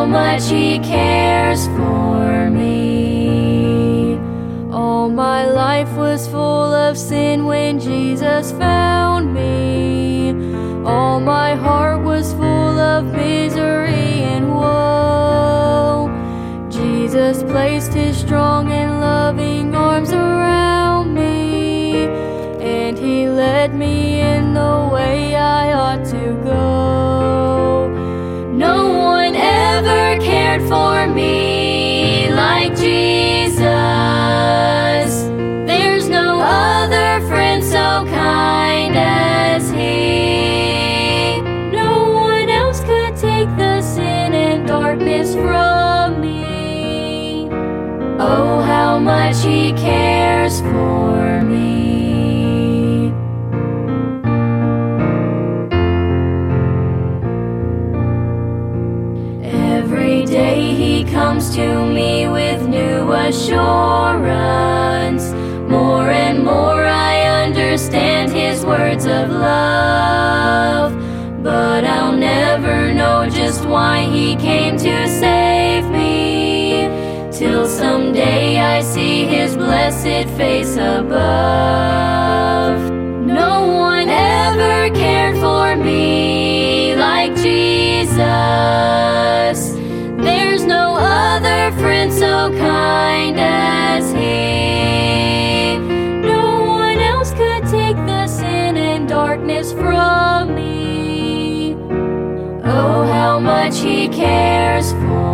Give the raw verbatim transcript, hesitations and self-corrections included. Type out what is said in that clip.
how much He cares for me. All my life was full of sin when Jesus found me. All my heart was full of misery and woe. Jesus placed His strong and loving arms around me, and He led me in the way I ought to go. No one ever cared for me like Jesus. There's no other friend so kind as He. No one else could take the sin and darkness from me. Oh, how much He cares for me. Every day He comes to me with new assurance. More and more I understand His words of love, but I'll never know just why He came to save me, till someday I see His blessed face above. No one ever cared for me like Jesus. There's no other friend so kind as He. No one else could take the sin and darkness from me. Oh, how much He cares for